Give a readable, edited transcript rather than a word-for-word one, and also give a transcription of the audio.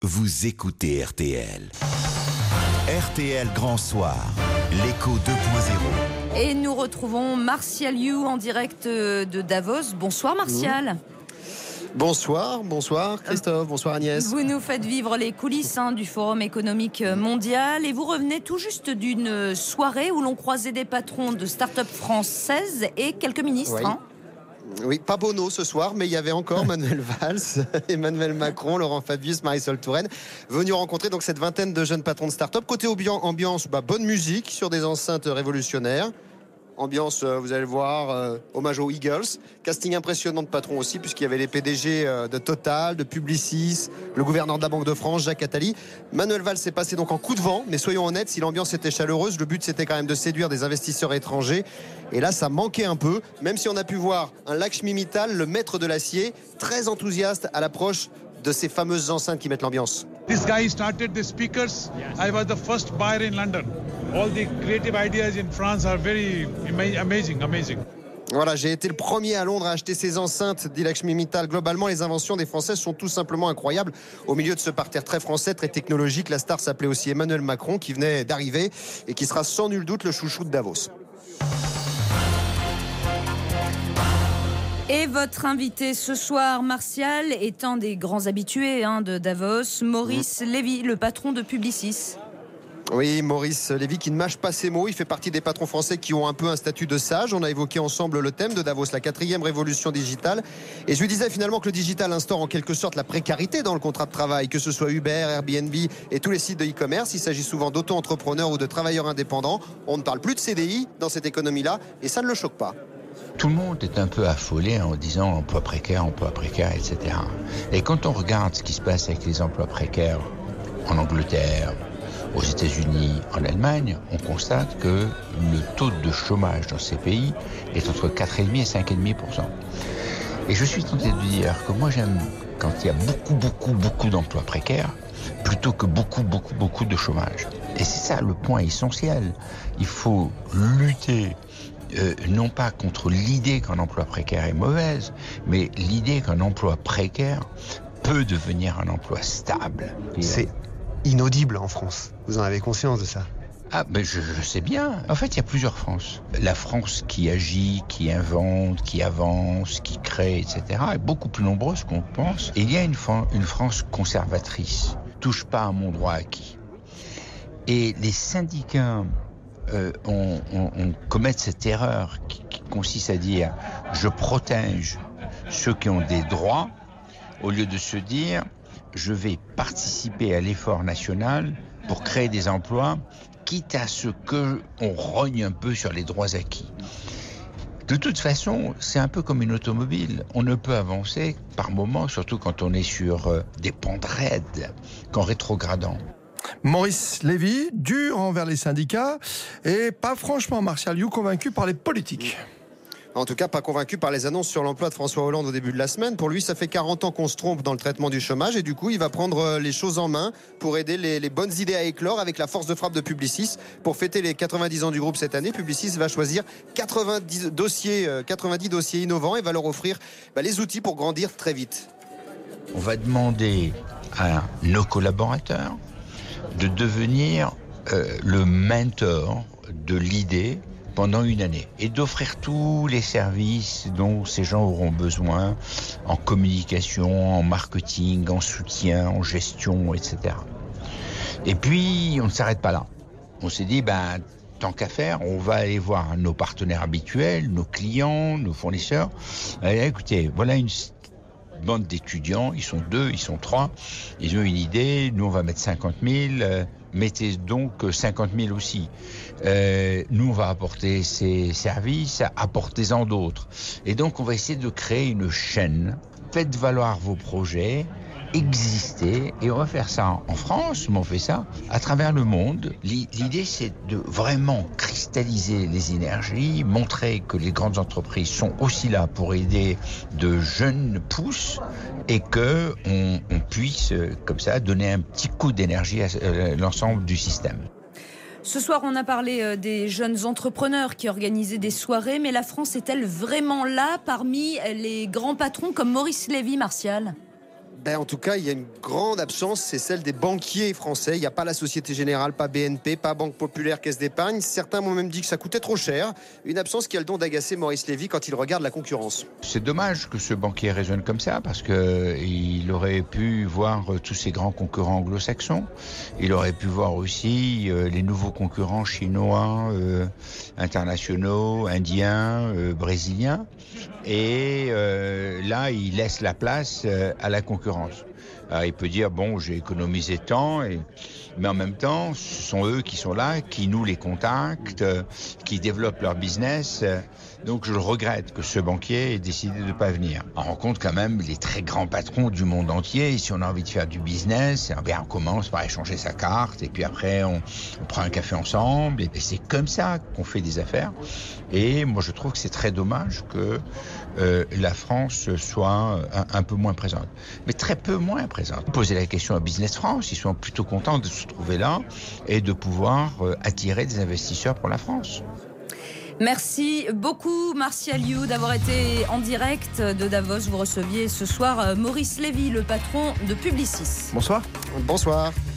Vous écoutez RTL. RTL Grand Soir, l'écho 2.0. Et nous retrouvons Martial You en direct de Davos. Bonsoir Martial. Bonsoir Christophe, bonsoir Agnès. Vous nous faites vivre les coulisses du Forum économique mondial et vous revenez tout juste d'une soirée où l'on croisait des patrons de start-up françaises et quelques ministres. Oui, pas Bono ce soir, mais il y avait encore Manuel Valls, Emmanuel Macron, Laurent Fabius, Marisol Touraine, venus rencontrer donc cette vingtaine de jeunes patrons de start-up. Côté ambiance, bonne musique sur des enceintes révolutionnaires. Ambiance, vous allez le voir, hommage aux Eagles. Casting impressionnant de patrons aussi, puisqu'il y avait les PDG de Total, de Publicis, le gouverneur de la Banque de France, Jacques Attali. Manuel Valls s'est passé donc en coup de vent, mais soyons honnêtes, si l'ambiance était chaleureuse, le but c'était quand même de séduire des investisseurs étrangers. Et là, ça manquait un peu, même si on a pu voir un Lakshmi Mittal, le maître de l'acier, très enthousiaste à l'approche de ces fameuses enceintes qui mettent l'ambiance. This guy started the speakers. I was the first buyer in London. All the creative ideas in France are very amazing. Voilà, j'ai été le premier à Londres à acheter ces enceintes, dit Lakshmi Mittal. Globalement, les inventions des Français sont tout simplement incroyables. Au milieu de ce parterre très français, très technologique, la star s'appelait aussi Emmanuel Macron, qui venait d'arriver et qui sera sans nul doute le chouchou de Davos. Et votre invité ce soir, Martial, est un des grands habitués de Davos, Maurice Lévy, le patron de Publicis. Oui, Maurice Lévy qui ne mâche pas ses mots. Il fait partie des patrons français qui ont un peu un statut de sage. On a évoqué ensemble le thème de Davos, la 4e révolution digitale. Et je lui disais finalement que le digital instaure en quelque sorte la précarité dans le contrat de travail, que ce soit Uber, Airbnb et tous les sites de e-commerce. Il s'agit souvent d'auto-entrepreneurs ou de travailleurs indépendants. On ne parle plus de CDI dans cette économie-là et ça ne le choque pas. Tout le monde est un peu affolé en disant emploi précaire, etc. Et quand on regarde ce qui se passe avec les emplois précaires en Angleterre, aux États-Unis, en Allemagne, on constate que le taux de chômage dans ces pays est entre 4,5 et 5,5%. Et je suis tenté de dire que moi j'aime quand il y a beaucoup d'emplois précaires plutôt que beaucoup de chômage. Et c'est ça le point essentiel. Il faut lutter non pas contre l'idée qu'un emploi précaire est mauvaise, mais l'idée qu'un emploi précaire peut devenir un emploi stable. C'est inaudible en France. Vous en avez conscience de ça? Ah, ben je sais bien. En fait, il y a plusieurs France. La France qui agit, qui invente, qui avance, qui crée, etc. est beaucoup plus nombreuse qu'on pense. Et il y a une France conservatrice. Touche pas à mon droit acquis. Et les syndicats on commet cette erreur qui consiste à dire je protège ceux qui ont des droits au lieu de se dire je vais participer à l'effort national pour créer des emplois quitte à ce qu'on rogne un peu sur les droits acquis. De toute façon, c'est un peu comme une automobile. On ne peut avancer par moment, surtout quand on est sur des pentes raides, qu'en rétrogradant. Maurice Lévy, dur envers les syndicats et pas franchement Martial You convaincu par les politiques. En tout cas, pas convaincu par les annonces sur l'emploi de François Hollande au début de la semaine. Pour lui, ça fait 40 ans qu'on se trompe dans le traitement du chômage et du coup, il va prendre les choses en main pour aider les bonnes idées à éclore avec la force de frappe de Publicis. Pour fêter les 90 ans du groupe cette année, Publicis va choisir 90 dossiers innovants et va leur offrir les outils pour grandir très vite. On va demander à nos collaborateurs de devenir le mentor de l'idée pendant une année et d'offrir tous les services dont ces gens auront besoin en communication, en marketing, en soutien, en gestion, etc. Et puis, on ne s'arrête pas là. On s'est dit, tant qu'à faire, on va aller voir nos partenaires habituels, nos clients, nos fournisseurs. Écoutez, voilà une bande d'étudiants, ils sont 2, ils sont 3, ils ont une idée, nous on va mettre 50 000, mettez donc 50 000 aussi. Nous on va apporter ces services, apportez-en d'autres. Et donc on va essayer de créer une chaîne, faites valoir vos projets, existez, et on va faire ça en France, mais on fait ça à travers le monde. L'idée c'est de vraiment cristalliser les énergies, montrer que les grandes entreprises sont aussi là pour aider de jeunes pousses et que on puisse comme ça donner un petit coup d'énergie à l'ensemble du système. Ce soir, on a parlé des jeunes entrepreneurs qui organisaient des soirées, mais la France est-elle vraiment là parmi les grands patrons comme Maurice Lévy, Martial ? En tout cas, il y a une grande absence, c'est celle des banquiers français. Il n'y a pas la Société Générale, pas BNP, pas Banque Populaire, Caisse d'Épargne. Certains m'ont même dit que ça coûtait trop cher. Une absence qui a le don d'agacer Maurice Lévy quand il regarde la concurrence. C'est dommage que ce banquier raisonne comme ça, parce qu'il aurait pu voir tous ses grands concurrents anglo-saxons. Il aurait pu voir aussi les nouveaux concurrents chinois, internationaux, indiens, brésiliens. Et là, il laisse la place à la concurrence. Alors, il peut dire, bon, j'ai économisé tant, mais en même temps, ce sont eux qui sont là, qui nouent les contacts, qui développent leur business. Donc je le regrette que ce banquier ait décidé de ne pas venir. On rencontre quand même les très grands patrons du monde entier. Et si on a envie de faire du business, on commence par échanger sa carte, et puis après on prend un café ensemble, et c'est comme ça qu'on fait des affaires. Et moi je trouve que c'est très dommage que la France soit un peu moins présente, mais très peu moins présente. Poser la question à Business France, ils sont plutôt contents de se trouver là et de pouvoir attirer des investisseurs pour la France. Merci beaucoup Martial You d'avoir été en direct de Davos. Vous receviez ce soir Maurice Lévy, le patron de Publicis. Bonsoir. Bonsoir.